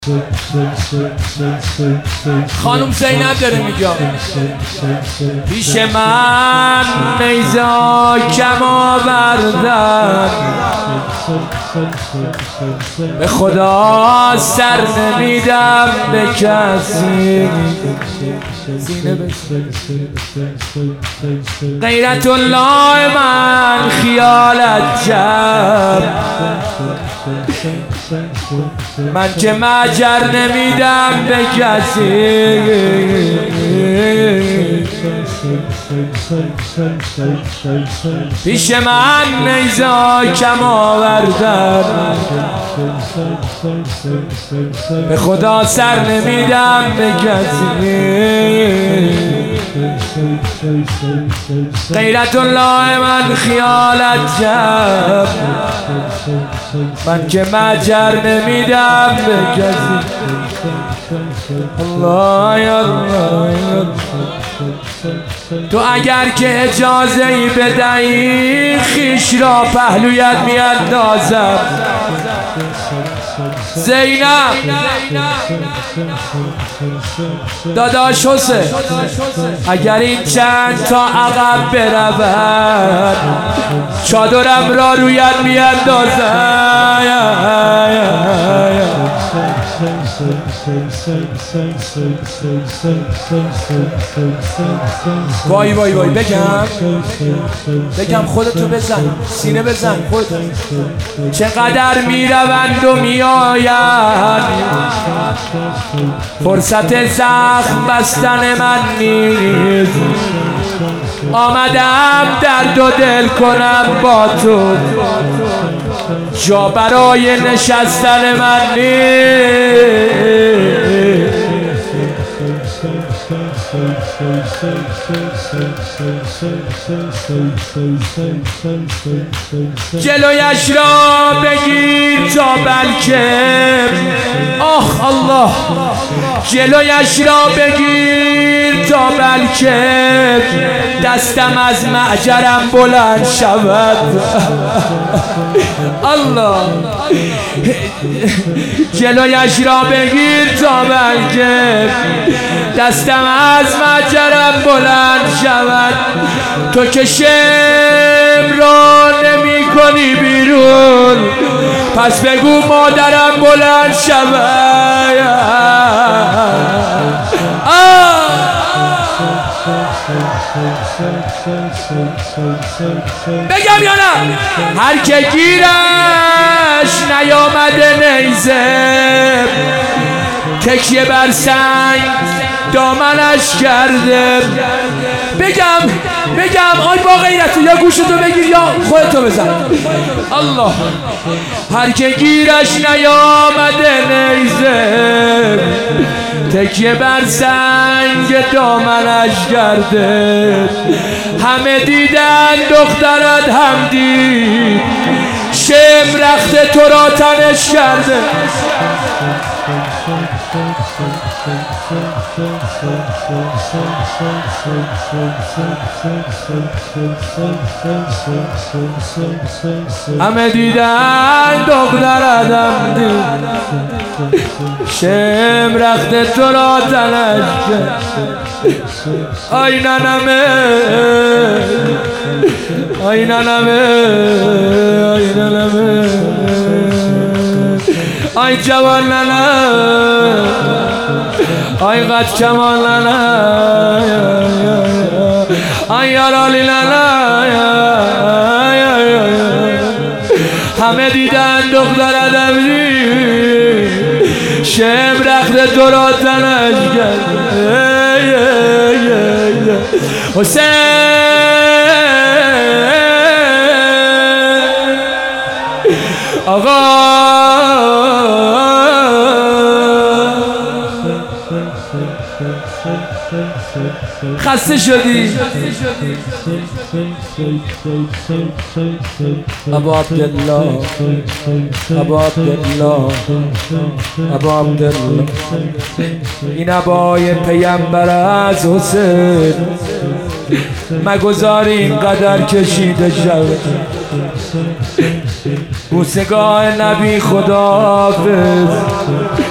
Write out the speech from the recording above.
خانم زینب داره میگه پیش من نیزا کم آوردن، به خدا سر نمیدم به کسی، غیرت الله من خیالت جب، من که مجر نمیدم به کسی، پیش من نیزا کم آوردن، به خدا سر نمیدم به کسی، غیرت الله من خیالت جب، من که مجر نمیدم به کسی. الله یا الله، تو اگر که اجازه ای بدهی خویش را پهلویت میاندازم. زینب داداش حسین، اگر این چند تا عقب برود چادرم را رویت میاندازم. وای وای وای، بگم خودتو بزن، سینه بزن خود. چقدر میروند و میآیند، فرصت زخم بستن من نیست، آمدم درد و دل کنم با تو، جا برای نشستن من نیست. جلویش را بگیر تا بلکه، آخ الله، جلویش را بگیر تا بلکه دستم از معجرم بلند شود. الله، جلویش را بگیر تا بلکه دستم از معجرم بلند شود. تو که شم را نمی کنی بیرون، پس بگو مادرم بلند شود. بگم یا نه؟ هر که گیرش نیامده نیزه، تکیه بر سنگ دامنش کرده. بگم آی با غیرتو، یا گوشتو بگیر یا خودتو بزن. الله، هر که گیرش نیامده نیزه، تکیه بر سنگ دامنش کرده. همه دیدن دخترت هم دید، شم رخت تو را تنش کرده. همه دیدن دخترت هم دید، شم رخت تو را تنش کرده. آی ننمه، آی ننمه، آی ننمه، آی جوان ننه، آی قد کمان ننه، آی یارالی ننه. همه دیدن دخترت هم دید، شم رخت تو را تنش کرده. حسین آقا، خسته شدی ابو عبدالله، ابو عبدالله، ابو عبدالله، این عبای پیامبر از حسین مگذار اینقدر کشیده شود. بوسگاه نبی خداحافظ.